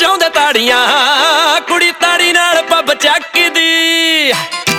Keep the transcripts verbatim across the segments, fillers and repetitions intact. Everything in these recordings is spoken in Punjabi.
ਵਜਾਉਂਦੇ ਤਾੜੀਆਂ ਕੁੜੀ ਤਾੜੀ ਨਾਲ ਪੱਬ ਚੱਕਦੀ।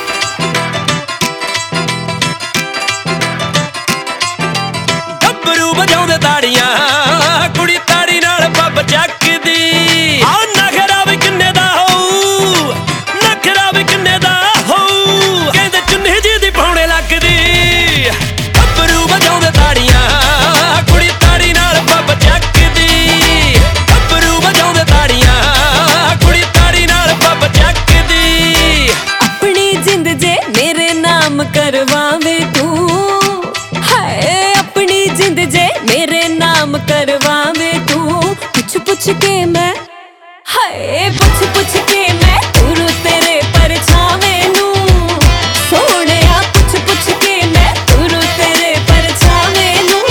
ਗੱਭਰੂ ਵਜਾਉਂਦੇ ਤਾੜੀਆਂ ਕੁੜੀ ਤਾੜੀ ਨਾਲ ਪੱਬ ਚੱਕਦੀ। ਆ ਨਖਰਾ ਵੀ ਕਿੰਨੇ ਦਾ ਹੋਊ, ਨਖਰਾ ਵੀ ਕਿੰਨੇ ਦਾ ਹੋਊ, ਕਹਿੰਦੇ ਚੁੰਨੀ ਜੀ ਦੀ ਪਾਉਣੇ ਲੱਗਦੀ। ਗੱਭਰੂ ਵਜਾਉਂਦੇ ਤਾੜੀਆਂ ਕੁੜੀ ਤਾੜੀ ਨਾਲ ਪੱਬ ਚੱਕਦੀ। ਗੱਭਰੂ ਵਜਾਉਂਦੇ ਤਾੜੀਆਂ ਕੁੜੀ ਤਾੜੀ ਨਾਲ ਪੱਬ ਚੱਕਦੀ। ਆਪਣੀ ਜਿੰਦ ਜੇ ਮੇਰੇ ਨਾਮ ਕਰਵਾਵੇ ਤੂੰ, ਹਾਏ ਆਪਣੀ ਜਿੰਦ ਜੇ ਮੇਰੇ ਨਾਮ ਕਰਵਾਵੇ ਤੂੰ। ਪੁੱਛ ਪੁੱਛ ਕੇ ਮੈਂ, ਹਾਏ ਪੁੱਛ ਪੁੱਛ ਕੇ ਮੈਂ ਤੁਰੂ ਤੇਰੇ ਪਰਛਾਵੇਂ ਨੂੰ। ਸੋਹਣਿਆ ਪੁੱਛ ਪੁੱਛ ਕੇ ਮੈਂ ਤੁਰੂ ਤੇਰੇ ਪਰਛਾਵੇਂ ਨੂੰ।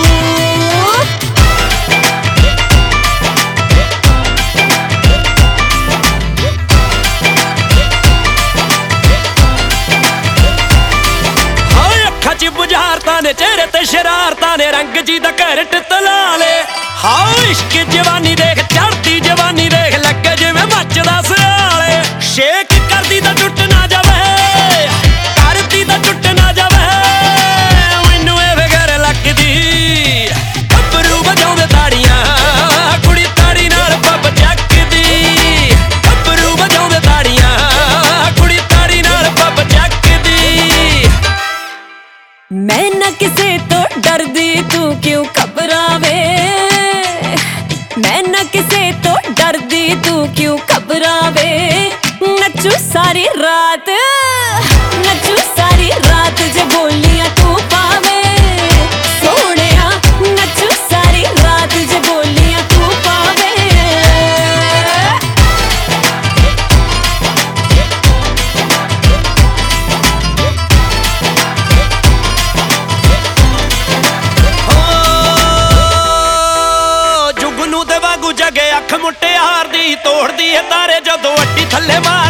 ਹਾਏ ਅੱਖਾਂ 'ਚ ਬੁਝਾਰਤਾਂ ਨੇ, ਚਿਹਰੇ ਤੇ ਸ਼ਰਾਰਤਾਂ ਨੇ, ਰੰਗ ਜੀ ਦਾ ਘਰਟ ਤਲਾ ਲੇ। ਹਾਏ ਇਸ਼ਕ ਜਵਾਨੀ ਦੇਖ, ਚੜ੍ਹਦੀ ਜਵਾਨੀ ਦੇਖ, ਲੱਗੇ ਜਿਵੇਂ ਮੱਚਦਾ ਸਿਆਲੇ। ਸ਼ੇਕ ਕਰਦੀ ਤਾਂ ਟੁੱਟ ਨਾ ਜਾਵੇ, ਕਰਦੀ ਤਾਂ ਟੁੱਟ ਨਾ ਜਾਵੇ, ਮੈਨੂੰ ਇਹ ਫਿਕਰ ਲੱਗਦੀ। ਗੱਭਰੂ ਵਜਾਉਂਦੇ ਤਾੜੀਆਂ ਕੁੜੀ ਤਾੜੀ ਨਾਲ ਪੱਬ ਚੱਕਦੀ। ਗੱਭਰੂ ਵਜਾਉਂਦੇ ਤਾੜੀਆਂ ਕੁੜੀ ਤਾੜੀ ਨਾਲ ਪੱਬ ਚੱਕਦੀ। ਮੈਂ ਨਾ ਕਿਸੇ ਤੋਂ ਡਰਦੀ ਤੂੰ ਕਿਉਂ ਘਬਰਾਵੇ, ਮੈਂ ਨਾ ਕਿਸੇ ਤੋਂ ਡਰਦੀ ਤੂੰ ਕਿਉਂ ਘਬਰਾਵੇ। ਨੱਚੂ ਸਾਰੀ ਰਾਤ, ਨੱਚੂ ਸਾਰੀ ਰਾਤ ਜੇ ਬੋਲੀਆਂ ਤੂੰ ਪਾਵੇ। ਸੋਹਣਿਆ ਨੱਚੂ ਸਾਰੀ ਰਾਤ ਜੇ ਬੋਲੀਆਂ ਤੂੰ ਪਾਵੇ। ਜੁਗਨੂ ਦੇ ਵਾਂਗੂ ਜਗੇ ਅੱਖ ਮੁਟਿਆਰ ਦੀ, ਤੋੜਦੀ ਏ ਤਾਰੇ ਜਦੋਂ ਅੱਡੀ ਥੱਲੇ ਮਾਰ